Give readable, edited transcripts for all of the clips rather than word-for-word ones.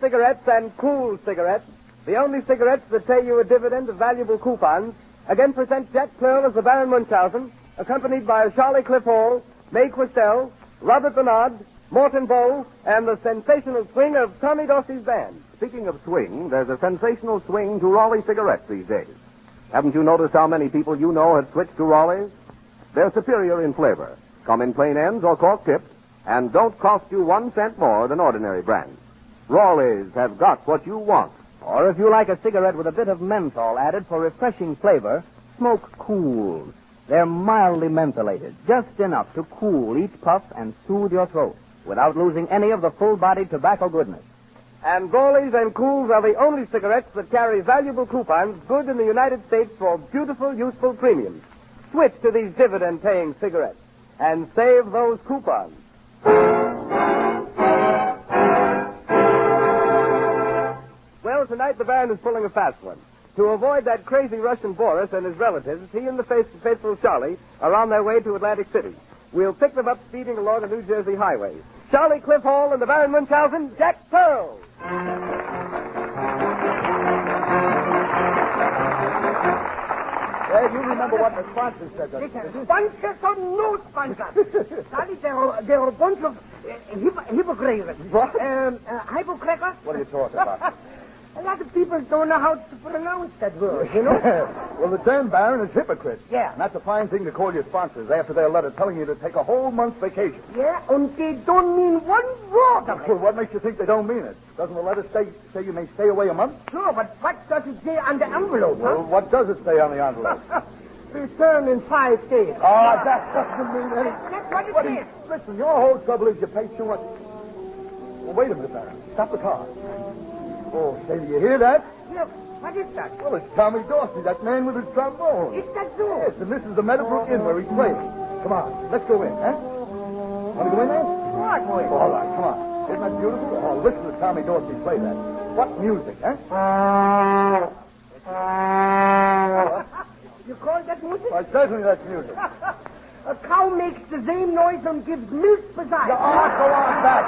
cigarettes and cool cigarettes, the only cigarettes that pay you a dividend of valuable coupons, again present Jack Pearl as the Baron Munchausen, accompanied by Charlie Cliff Hall, May Questel, Robert Bernard, Morton Bow, and the sensational swing of Tommy Dorsey's band. Speaking of swing, there's a sensational swing to Raleigh cigarettes these days. Haven't you noticed how many people you know have switched to Raleigh's? They're superior in flavor, come in plain ends or cork tips, and don't cost you 1 cent more than ordinary brands. Raleigh's have got what you want. Or if you like a cigarette with a bit of menthol added for refreshing flavor, smoke Cools. They're mildly mentholated, just enough to cool each puff and soothe your throat without losing any of the full-bodied tobacco goodness. And Raleigh's and Cools are the only cigarettes that carry valuable coupons good in the United States for beautiful, useful premiums. Switch to these dividend-paying cigarettes and save those coupons. Well, tonight the Baron is pulling a fast one. To avoid that crazy Russian Boris and his relatives, he and the faithful Charlie are on their way to Atlantic City. We'll pick them up speeding along a New Jersey highway. Charlie Cliff Hall and the Baron Munchausen, Jack Pearl. Well, you remember what the sponsor said. Listen, sponsors or no sponsors? Charlie, there are a bunch of hypocrites. What? Hypocrites? What are you talking about? A lot of people don't know how to pronounce that word, you know? Well, the term Baron is hypocrite. Yeah. And that's a fine thing to call your sponsors after their letter telling you to take a whole month's vacation. Yeah, and they don't mean one word of it. Well, what makes you think they don't mean it? Doesn't the letter say you may stay away a month? Sure, but what does it say on the envelope, Well, what does it say on the envelope? Return in 5 days. Oh, that doesn't mean anything. That's what it says. Listen, your whole trouble is you pay too much. Well, wait a minute, Baron. Stop the car. Oh, say, do you hear that? Look, what is that? Well, it's Tommy Dorsey, that man with his trombone. Is that so? Yes, and this is the Meadowbrook Inn where he's playing. Come on, let's go in, huh? Want to go in there? What, boy? All right, come on. Isn't that beautiful? Oh, listen to Tommy Dorsey play that. What music, huh? You call that music? Why, certainly that's music. A cow makes the same noise and gives milk besides. Go on back.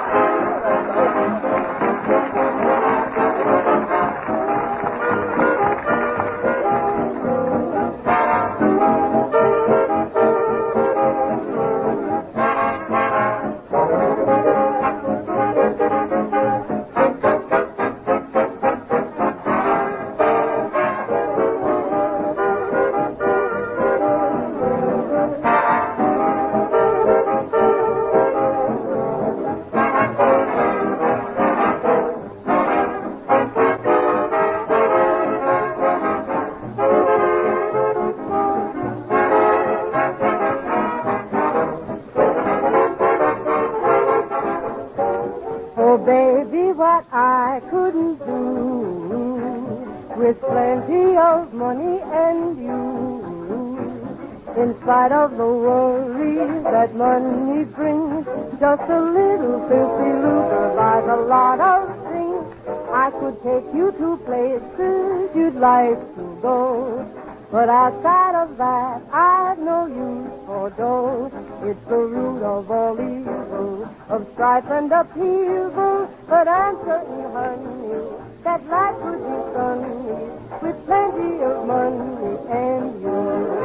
with plenty of money and you. In spite of the worries that money brings, just a little filthy lucre buys a lot of things. I could take you to places you'd like to go, but outside of that, I've no use for dough. It's the root of all evil, of strife and upheaval. But I'm certain, honey, that life would be sunny with plenty of money and you.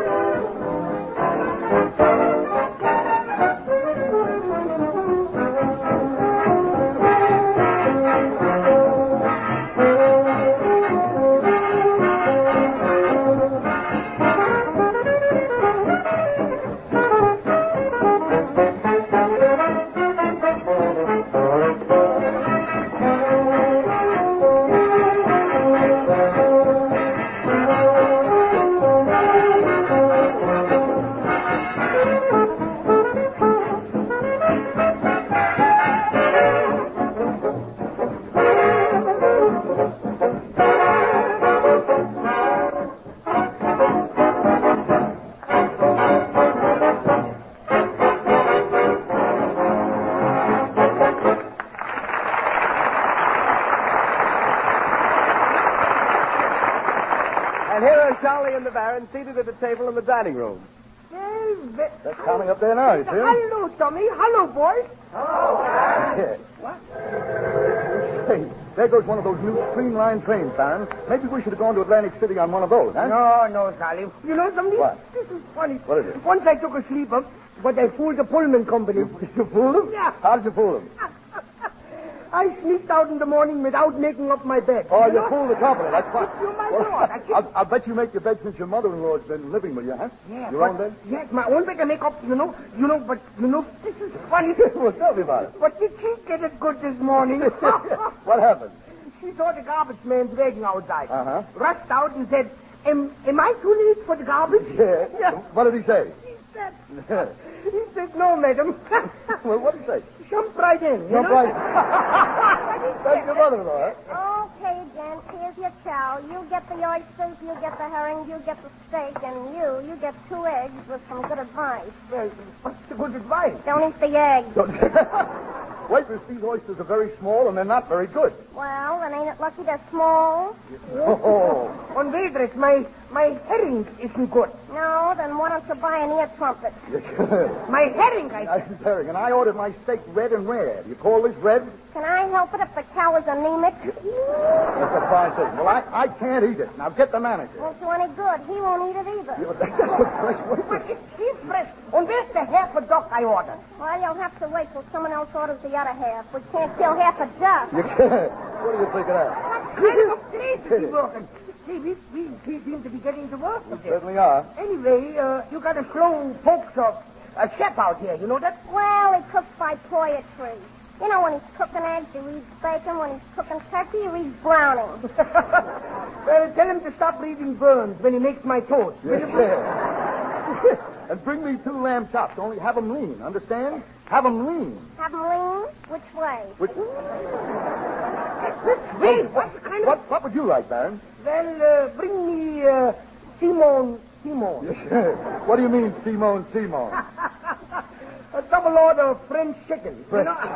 Charlie and the Baron seated at a table in the dining room. They're coming up there now, you see? Hello, Tommy. Hello, boys. Hello, Baron. What? Say, There goes one of those new streamlined trains, Baron. Maybe we should have gone to Atlantic City on one of those, huh? No, Sally. You know something? What? This is funny. What is it? Once I took a sleeper, but I fooled the Pullman company. You fooled him? Yeah. How did you fool him? I sneaked out in the morning without making up my bed. Oh, you know? fooled the company. That's fine. You might know. I'll bet you make your bed since your mother-in-law's been living with you, huh? Yeah, Your own bed? Yes, my own bed I make up, but this is funny. Well, tell me about it. But did she get it good this morning? What happened? She saw the garbage man dragging outside. Uh-huh. Rushed out and said, am I too late for the garbage? Yeah. What did he say? He said, no, madam. Well, what did he say? Jump right in. Jump right in. That's your mother-in-law, huh? Okay, gents, here's your chow. You get the oysters, you get the herring, you get the steak, and you get 2 eggs with some good advice. Well, what's the good advice? Don't eat the eggs. Wait, Miss, these oysters are very small and they're not very good. Well, then ain't it lucky they're small? Oh. On Vedrix, my herring isn't good. No, then why don't you buy an ear trumpet? My herring, Nice herring, and I ordered my steak red and rare. You call this red? Can I help it if the cow is anemic? That's a fine thing. Well, I can't eat it. Now get the manager. Won't do any good. He won't eat it either. But it's fresh. And where's the half a duck I ordered? Well, you'll have to wait till someone else orders the other half. We can't kill half a duck. You can't. What do you think of that? Kind of crazy working. See, we seem to be getting to work with this. Certainly are. Anyway, you got a slow folks a chef out here, you know that? Well, he cooks by poetry. You know, when he's cooking eggs, he reads bacon. When he's cooking turkey, he reads Browning. Well, tell him to stop reading Burns when he makes my toast. Yeah. And bring me 2 lamb chops. Only have 'em lean. Understand? Have 'em lean. Have him lean? Which way? Wait, what kind of... What would you like, Baron? Well, bring me Simone. What do you mean, Simone? A double order of French chicken. You know?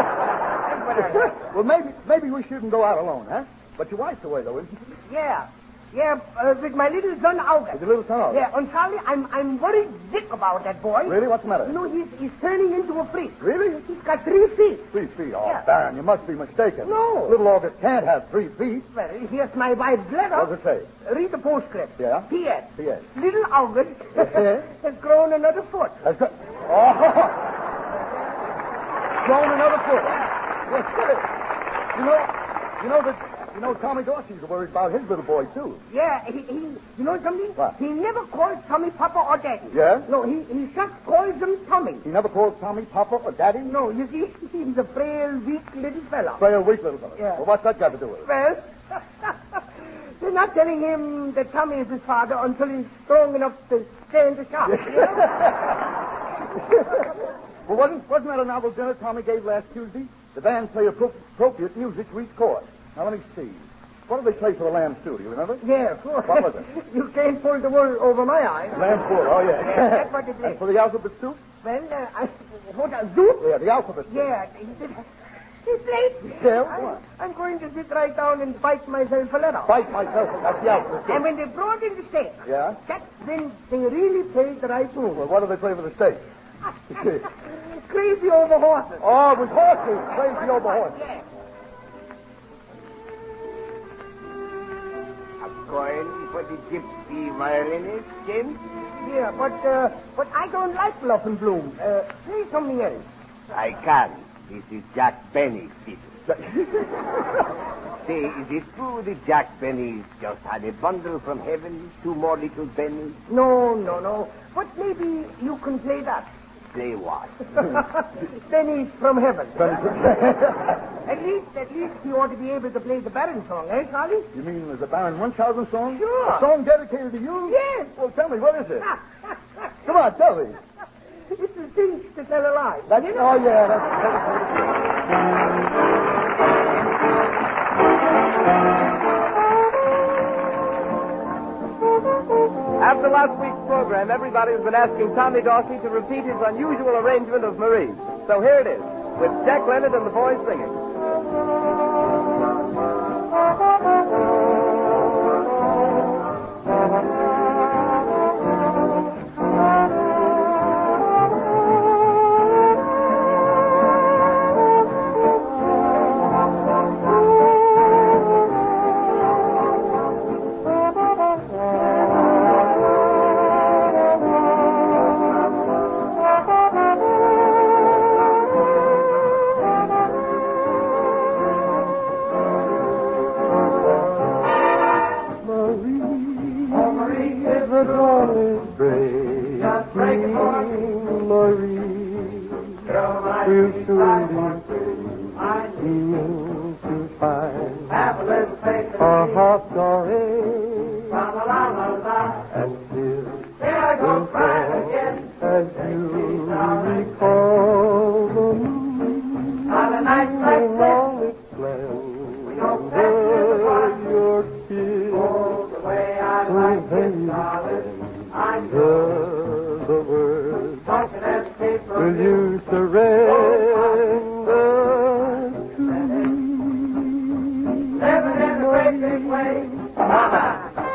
Well, maybe we shouldn't go out alone, huh? But your wife's away, though, isn't she? Yeah, with my little son August. With your little son, August? Yeah, and Charlie, I'm worried sick about that boy. Really? What's the matter? You know, he's turning into a freak. Really? He's got 3 feet. 3 feet? Oh, Yeah. Baron, you must be mistaken. No. Little August can't have 3 feet. Well, here's my wife's letter. What does it say? Read the postscript. Yeah? P.S. P.S. Little August Yes? has grown another foot. That's good. Oh! Grown another foot. You know, Tommy Dorsey's worried about his little boy, too. Yeah, he you know something? What? He never calls Tommy Papa or Daddy. Yeah? No, he just calls him Tommy. He never calls Tommy Papa or Daddy? No, you see, he's a frail, weak little fella. Frail, weak little fellow. Yeah. Well, what's that got to do with it? Well, they're not telling him that Tommy is his father until he's strong enough to stand the shot. You know? Well, wasn't that a novel dinner Tommy gave last Tuesday? The band play appropriate music to each chorus. Now, let me see. What did they play for the Lamb Stew? Do you remember? Yeah, sure. What was it? You can't pull the wool over my eyes. Lamb Stew. Oh, yeah. Yeah, that's what it is. And for the alphabet soup? Well, what a zoot? Yeah, the alphabet soup. Yeah, it's late. Yeah, I'm going to sit right down and bite myself a little. Bite myself. That's the alphabet soup. And when they brought in the steak, Yeah? that's when they really played the right tune. Well, what do they play for the steak? Crazy over horses. Oh, it was horses. Crazy over horses. Yeah. Coin for the gypsy violinist, Jim? Yeah, but I don't like Bluff and Bloom. Say something else. I can. This is Jack Benny's fiddle. Say, is it true that Jack Benny's just had a bundle from heaven? 2 more little Bennies? No. But maybe you can play that. Play what? Benny's from heaven. At least he ought to be able to play the Baron song, eh, Charlie? You mean there's a Baron Munchausen song? Sure. A song dedicated to you? Yes. Well, tell me, what is it? Come on, tell me. It's a cinch to tell a lie. That's, oh, yeah, that's... After last week's program, everybody has been asking Tommy Dorsey to repeat his unusual arrangement of Marie. So here it is, with Jack Leonard and the boys singing. we'll soon be to find a heart story and still will fall as you recall the moon long its splendor, your kiss so very the words. Will you surrender to me? Living in the great big way, Mama.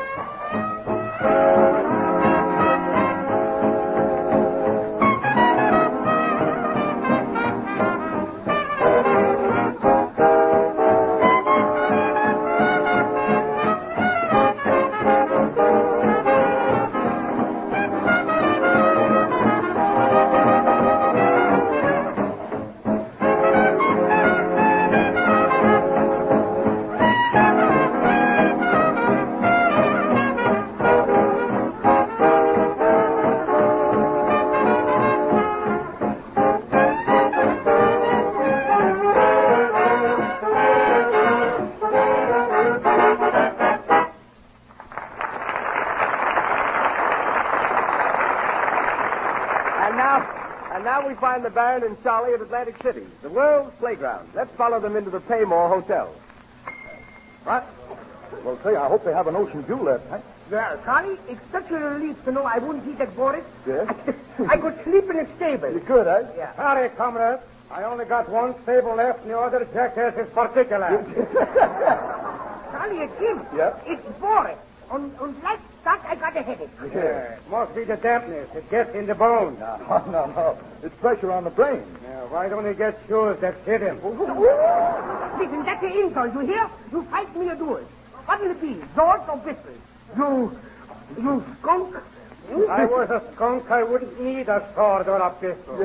And now we find the Baron and Charlie at Atlantic City, the world's playground. Let's follow them into the Paymore Hotel. What? Well, say, I hope they have an Ocean View left, huh? Well, Charlie, it's such a relief to know I wouldn't eat that Boris. Yes? I could sleep in a stable. You could, eh? Yeah. Sorry, comrade. I only got one stable left, and the other jackass is particular. Charlie, it's him. Yeah? It's Boris. On last start, I got a headache. Yeah, it must be the dampness. It gets in the bones. No. It's pressure on the brain. Yeah, why don't he get shoes that fit him? Listen, that's the insult, you hear? You fight me a duel. What will it be, swords or pistols? You skunk? If I was a skunk, I wouldn't need a sword or a pistol.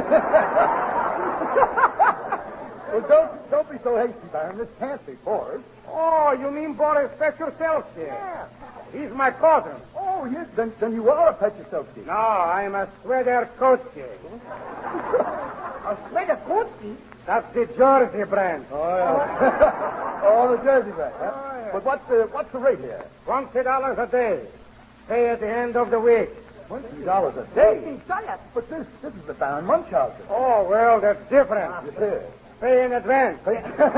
Well, don't be so hasty, Baron. This can't be Boris. Oh, you mean Boris Petrovsky? Yeah. He's my cousin. Oh, yes. Then you are a Petrovsky. No, I'm a Swederkowski. A Swederkowski? That's the Jersey brand. Oh, yeah. Oh, the Jersey brand, huh? Oh, yeah. But what's the rate here? $20 a day. Pay at the end of the week. $20 a day? $20? But this is the Baron Munchausen. Oh, well, that's different. Yes. Pay in advance. Hey,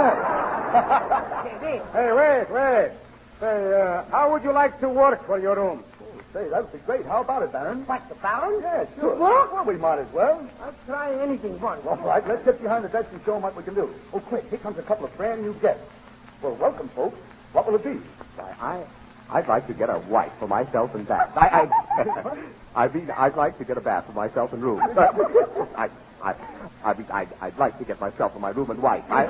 wait. Say, how would you like to work for your room? Oh, say, that would be great. How about it, Baron? What, the Baron? Yeah, sure. To work? Well, we might as well. I'll try anything once. All right, let's get behind the desk and show them what we can do. Oh, quick, here comes a couple of brand new guests. Well, welcome, folks. What will it be? I'd like to get a wife for myself and bath. I'd like to get a bath for myself and room. I'd like to get myself for my room and wife. All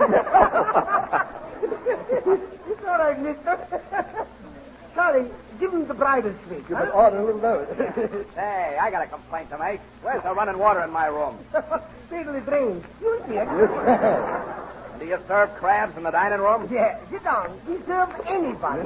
right, mister. Charlie, give him the bridal suite. You can order a little note. Hey, I got a complaint to make. Where's the running water in my room? Fiddly drains. You'll see it. Do you serve crabs in the dining room? Yeah, sit down. We serve anybody.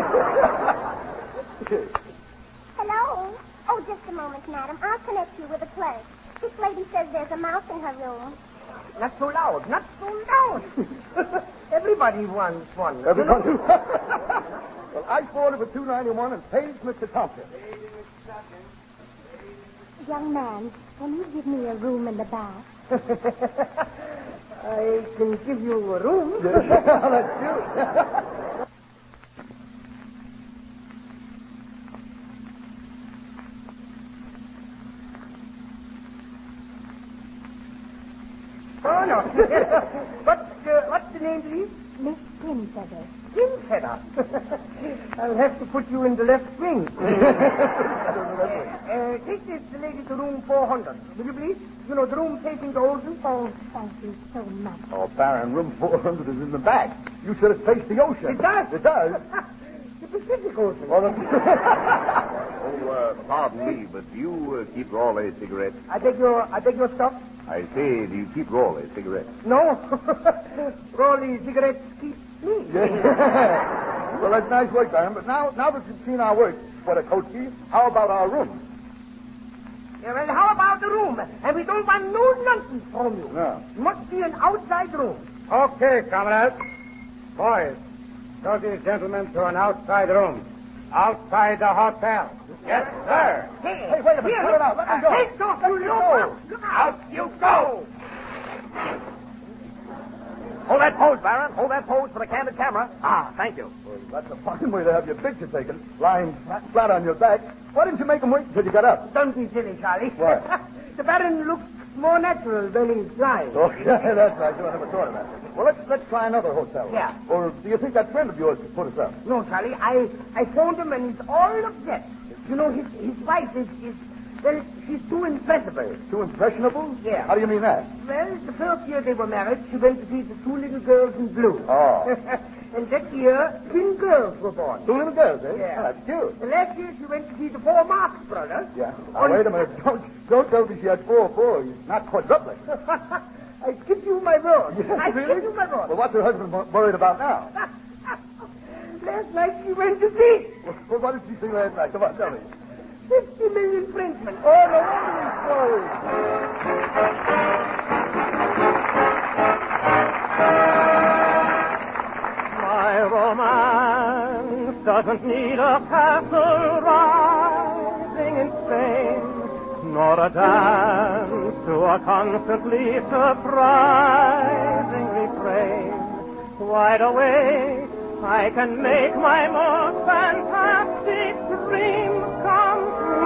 Hello? Oh, just a moment, madam. I'll connect you with a clerk. This lady says there's a mouse in her room. Not so loud. Not so loud. Everybody wants one. Everybody. Well, I ordered for $2.91 and pays Mr. Thompson. Young man, can you give me a room and a bath? I can give you a room. Let's do it. Oh, no. What's the name, please? Miss Pinfeather. Pinfeather. I'll have to put you in the left wing. Take this lady to room 400. Will you please? You know, the room facing the ocean. Oh, thank you so much. Oh, Baron, room 400 is in the back. You said it faced the ocean. It does? It does? The Pacific Ocean. Well, Pardon me, but do you keep Raleigh cigarettes? I beg your stuff? I say, do you keep Raleigh cigarettes? No. Rolling cigarettes keep me. Well, that's nice work, Baron. But now that you've seen our work, Swederkowski, how about our room? Yeah, well, how about the room? And we don't want no nonsense from you. No. It must be an outside room. Okay, comrades. Boys, show these gentlemen to an outside room. Outside the hotel. Yes, sir. Hey, wait a minute. Put it out. Let me go. Take off, you look out. You go! Hold that pose, Baron. Hold that pose for the candid camera. Ah, thank you. Well, that's a fine way to have your picture taken, lying flat on your back. Why didn't you make him wait until you got up? Don't be silly, Charlie. What? The Baron looks more natural when he's lying. Oh, yeah, that's right. I never thought of that. Well, let's try another hotel. Yeah. Or do you think that friend of yours could put us up? No, Charlie, I phoned him and he's all upset. You know, his wife is well, she's too impressible. Too impressionable? Yeah. How do you mean that? Well, the first year they were married, she went to see the two little girls in blue. Oh. And that year, twin girls were born. Two little girls, eh? Yeah. Oh, that's cute. The last year she went to see the four Marx brothers. Yeah. Now, wait a minute. Don't tell me she had four. Not quadruplet. I give you my word. Yes, I really? give you my word. Well, what's her husband worried about now? Last night she went to see Well, what did she see last night? Come on, tell me. 50 million Frenchmen. Oh, no wonder he's sorry. My romance doesn't need a castle rising in Spain, nor a dance to a constantly surprising refrain. Wide awake, I can make my most fantastic dreams come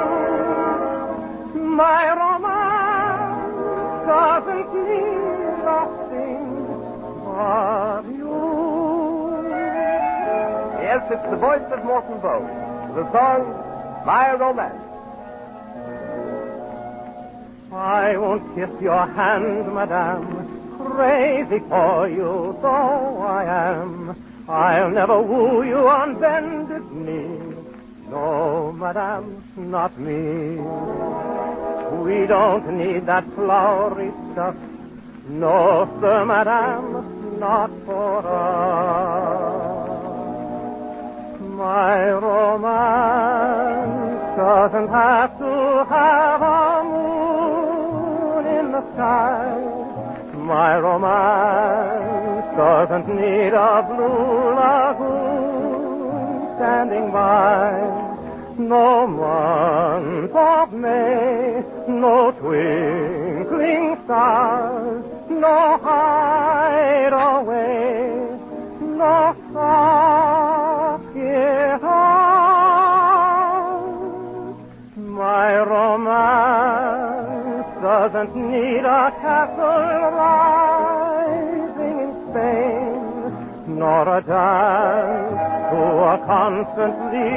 true. My romance doesn't need a thing but you. Yes, it's the voice of Morton Bow. The song, My Romance. I won't kiss your hand, madame, crazy for you though I am. I'll never woo you on bended knee. No, madame, not me. We don't need that flowery stuff. No, sir, madame, not for us. My romance doesn't have to have a moon in the sky. My romance doesn't need a blue lagoon standing by. No month of May, no twinkling stars, no hideaway, no socket house. My romance doesn't need a castle rising in Spain, nor a dance to a constantly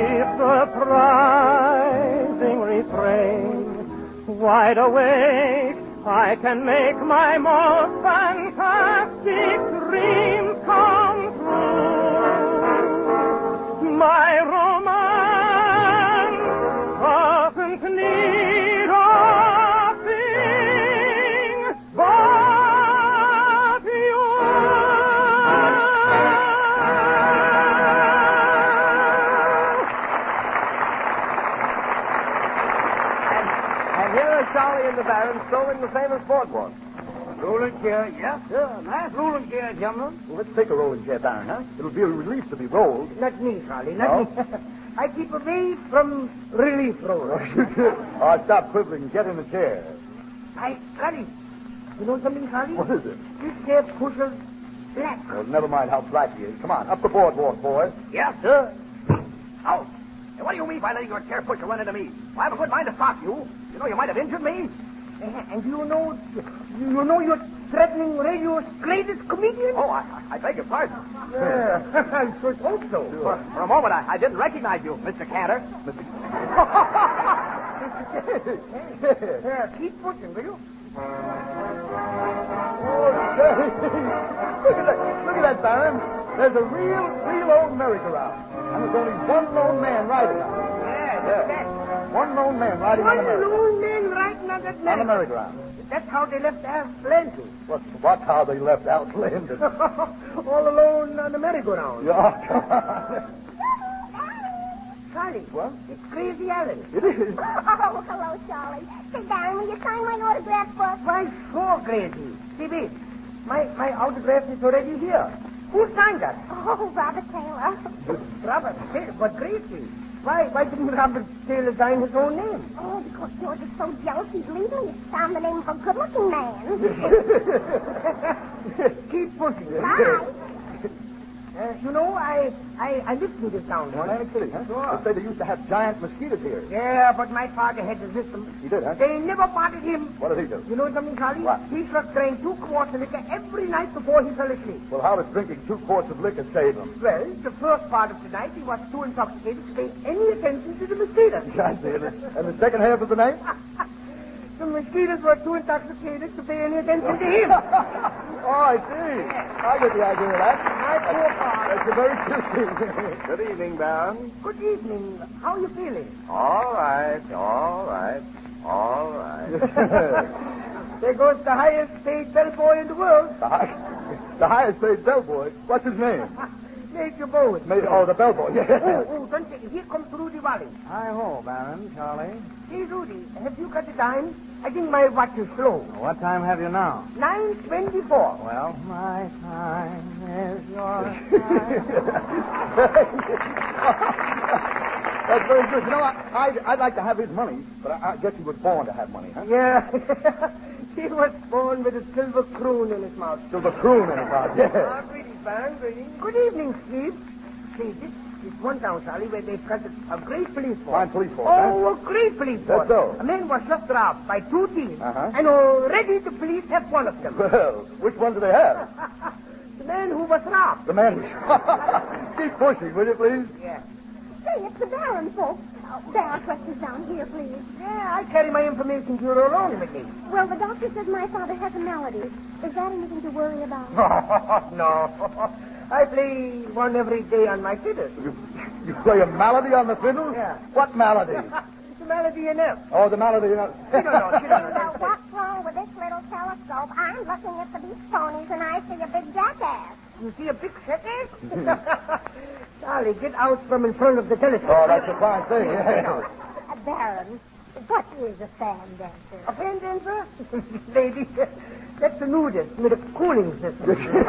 surprising refrain. Wide awake, I can make my most fantastic dreams come true. My romance doesn't need a thing but you. And here are Charlie and the Baron strolling the famous boardwalk. Rolling chair, yes, sir. Nice rolling chair, gentlemen. Well, let's take a rolling chair, Baron, huh? It'll be a relief to be rolled. Not me, Charlie, not me. I keep away from relief rollers. Oh, stop quibbling and get in the chair. Hey, Charlie, you know something, Charlie? What is it? This chair pushes black. Well, never mind how black he is. Come on, up the boardwalk, boys. Yes, sir. Oh, and what do you mean by letting your chair pusher run into me? I have a good mind to stop you. You know you might have injured me. And you know you're threatening radio's greatest comedian? Oh, I beg your pardon. Yeah, I should hope so. For a moment, I didn't recognize you, Mr. Cantor. Yeah, keep pushing, will you? Oh, Jerry. Look at that, Baron. There's a real old merry-go-round. And there's only one lone man riding on it. Yeah. One lone man riding on the One merry-go-round. lone man riding on that On the merry-go-round. That's how they left Al Landry. What's how they left Al Landon? All alone on the merry-go-round. Yeah, come on. Charlie. What? It's Crazy Allen. It is. Oh, hello, Charlie. Sit down. Will you sign my autograph book? Why, sure, Crazy. See this. My autograph is already here. Who signed that? Oh, Robert Taylor. Robert Taylor. But Crazy. Why didn't Robert Taylor sign his own name? Oh, because George is so jealous he's leaving. He found the name of a good-looking man. Keep pushing. Bye. You know, I lived in this town. Atlantic City, huh? Sure. They say they used to have giant mosquitoes here. Yeah, but my father had to resist them. He did, huh? They never bothered him. What did he do? You know something, Charlie? What? He just drank 2 quarts of liquor every night before he fell asleep. Well, how does drinking 2 quarts of liquor save him? Well, the first part of the night he was too intoxicated to pay any attention to the mosquitoes. I see. And the second half of the night? The mosquitoes were too intoxicated to pay any attention to him. Oh, I see. I get the idea of that. My poor father. That's a very true thing. Good evening, Baron. Good evening. How are you feeling? All right. There goes the highest paid bellboy in the world. The highest paid bellboy. What's his name? Major Bowen. Oh, the bellboy. Yeah. Oh, don't say. Here comes Rudy Wally. Hi-ho, Baron, Charlie. Hey, Rudy, have you got the time? I think my watch is slow. What time have you now? 9:24. Well, my time is your time. That's very good. You know, I'd like to have his money, but I guess he was born to have money, huh? Yeah. He was born with a silver croon in his mouth. Silver croon in his mouth, yeah. Greetings, Baron, greetings. Good evening, Steve. See, this is one town, Charlie, where they've got a great police force. Fine police force, Oh, a great police force. That's so. A man was just robbed by 2 thieves, Uh-huh. and already the police have one of them. Well, which one do they have? The man who was robbed. The man. Keep pushing, will you, please? Yeah. Say, it's the Baron, folks. Oh, there are questions down here, please. Yeah, I carry my information bureau along with me. Well, the doctor says my father has a malady. Is that anything to worry about? No. I play one every day on my fiddle. You play a malady on the fiddle? Yeah. What malady? The malady in F. Oh, the malady. She don't know. Well, what's wrong with this little telescope? I'm looking at the beach ponies and I see a big jackass. You see a big jackass? Charlie, get out from in front of the telescope. Oh, that's a fine thing, yeah. Baron, what is a fan dancer? A fan dancer? Lady, that's a nudist with a cooling system. A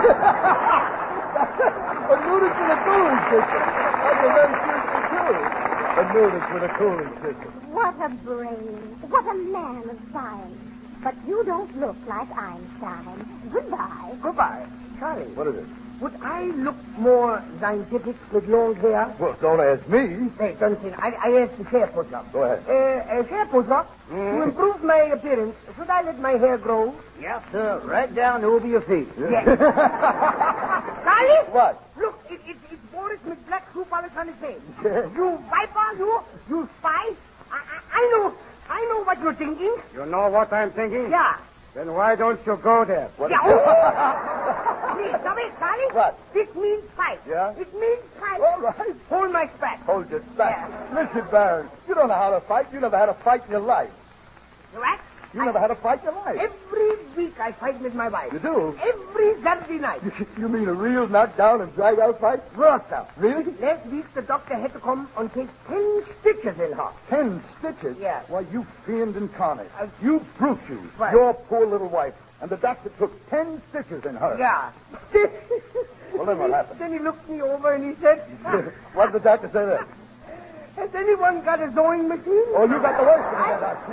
nudist with a cooling system. That's a very seriously true. A nudist with a cooling system. What a brain. What a man of science. But you don't look like Einstein. Goodbye. Goodbye. Charlie, What is it? would I look more scientific with long hair? Well, don't ask me. Hey, don't say. I asked the hair pusher. Go ahead. Hair pusher, to improve my appearance, should I let my hair grow? Yes, sir. Right down over your feet. Yes. Charlie? What? Look, it's Boris with black shoe polish on his face. You viper, you spy. I know what you're thinking. You know what I'm thinking? Yeah. Then why don't you go there? Yeah. Please, stop it, Charlie. What? This means fight. Yeah? It means fight. All right. Hold my back. Hold your back. Listen, Baron, you don't know how to fight. You never had a fight in your life. You what? You never had a fight in your life. Every week I fight with my wife. You do? Every Saturday night. You mean a real knockdown and drag out fight? Worse, sir. Really? Last week the doctor had to come and take 10 stitches in her. 10 stitches? Yeah. Why, you fiend incarnate. You brute, you. What? Your poor little wife. And the doctor took 10 stitches in her. Yeah. Well, then what happened? Then he looked me over and he said, What did the doctor say then? has anyone got a sewing machine? Oh, you got the worst of it, doctor.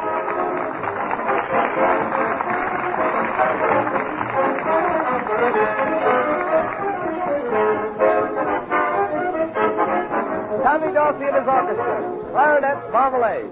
Tommy Dorsey and his orchestra. Clarinet, Marmalade.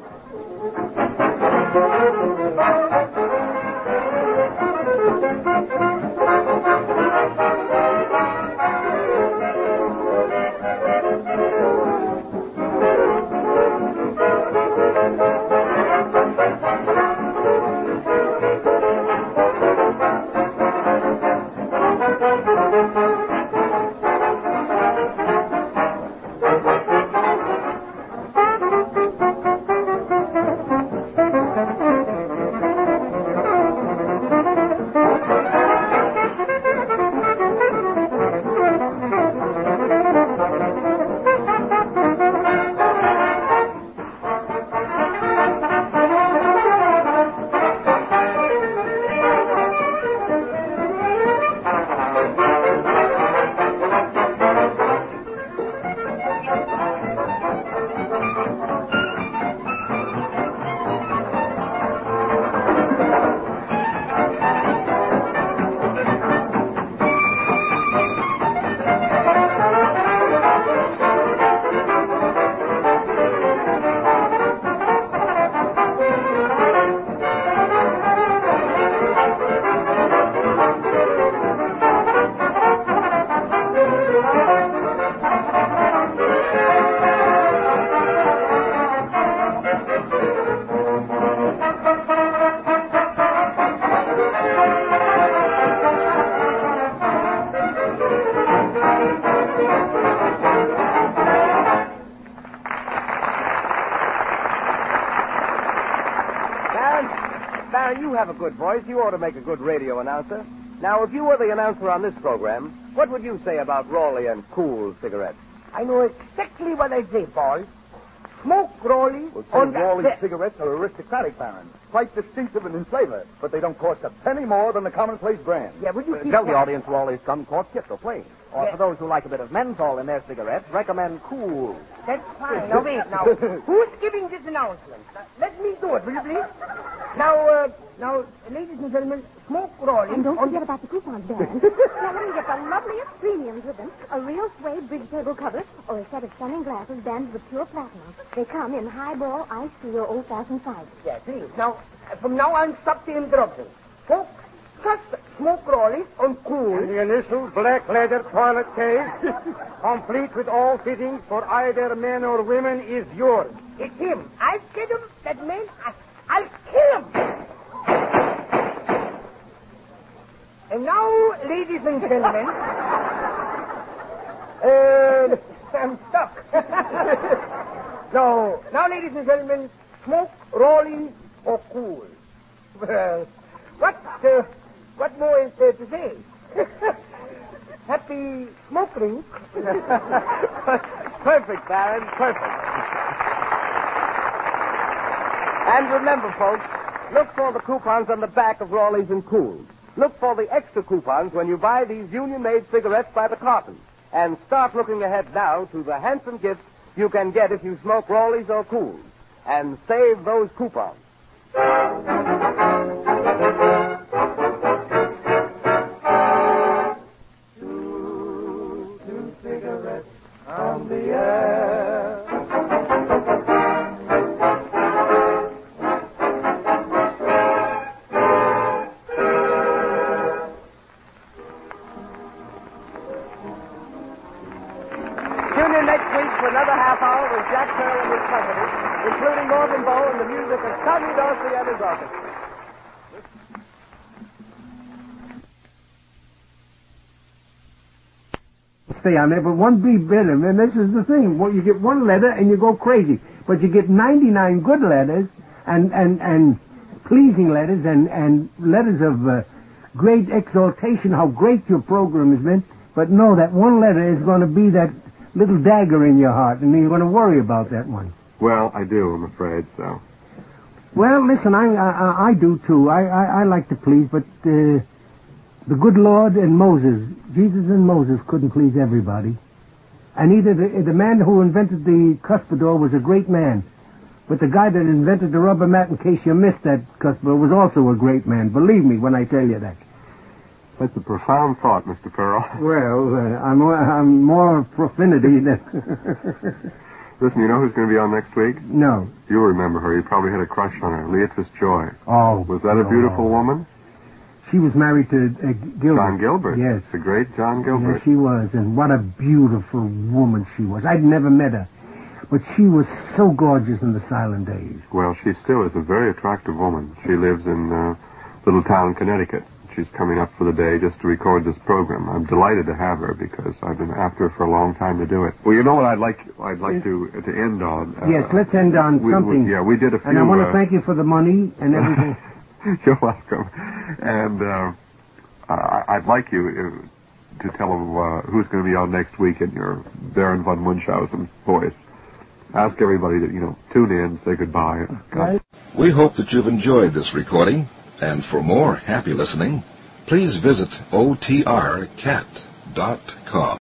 have a good voice. You ought to make a good radio announcer. Now, if you were the announcer on this program, what would you say about Raleigh and Cool cigarettes? I know exactly what I say, Paul. Smoke Raleigh on Raleigh cigarettes are aristocratic, Baron. Quite distinctive and in flavor, but they don't cost a penny more than the commonplace brand. Yeah, would you keep Tell the that? audience Raleigh's come cork tipped or plain. Or for those who like a bit of menthol in their cigarettes, recommend Cool. That's fine. Now, wait, now. Who's giving this announcement? Let me do it, will you please? Now, ladies and gentlemen, Smoke Raleigh. And don't forget about the coupons, Baron. Now, let me get the loveliest premiums with them. A real suede bridge table cover or a set of stunning glasses banded with pure platinum. They come in highball, iced tea, or old-fashioned cider. Yeah, please. Now, from now on, stop the interruptions. Folks, just Smoke Raleigh on Cool. The initial black leather toilet case, complete with all fittings for either men or women, is yours. It's him. I'll get him. That man, I'll kill him. And now, ladies and gentlemen, I'm stuck. Now, ladies and gentlemen, Smoke Raleigh or Cool. Well, what more is there to say? Happy smoking. Perfect, Baron, perfect. And remember, folks, look for the coupons on the back of Raleigh's and Cool's. Look for the extra coupons when you buy these union-made cigarettes by the carton. And start looking ahead now to the handsome gifts you can get if you smoke Raleigh's or Cool's. And save those coupons. Two cigarettes on the air. Tune in next week for another half hour with Jack Pearl and his company, including Morgan Bow and the music of Tommy Dorsey and his orchestra. Stay on there, but one beat better. And this is the thing. Well, you get one letter and you go crazy. But you get 99 good letters and pleasing letters and letters of great exaltation, how great your program has been. But no, that one letter is going to be that little dagger in your heart, and you're going to worry about that one. Well, I do, I'm afraid so. Well, listen, I do too. I like to please, but the good Lord and Moses, Jesus and Moses couldn't please everybody. And either the man who invented the cuspidor was a great man, but the guy that invented the rubber mat, in case you missed that cuspidor, was also a great man. Believe me when I tell you that. That's a profound thought, Mr. Farrell. Well, I'm more profanity than... Listen, you know who's going to be on next week? No. You'll remember her. You probably had a crush on her. Leatrice Joy. Oh. Was that a beautiful woman? She was married to Gilbert. John Gilbert. Yes. The great John Gilbert. Yes, she was. And what a beautiful woman she was. I'd never met her. But she was so gorgeous in the silent days. Well, she still is a very attractive woman. She lives in little town, Connecticut. She's coming up for the day just to record this program. I'm delighted to have her because I've been after her for a long time to do it. Well, you know what I'd like to end on? Yes, let's end on something. We did a few... And I want to thank you for the money and everything. You're welcome. And I'd like you to tell them who's going to be on next week in your Baron von Munchausen voice. Ask everybody to, tune in, say goodbye. We hope that you've enjoyed this recording. And for more happy listening, please visit otrcat.com.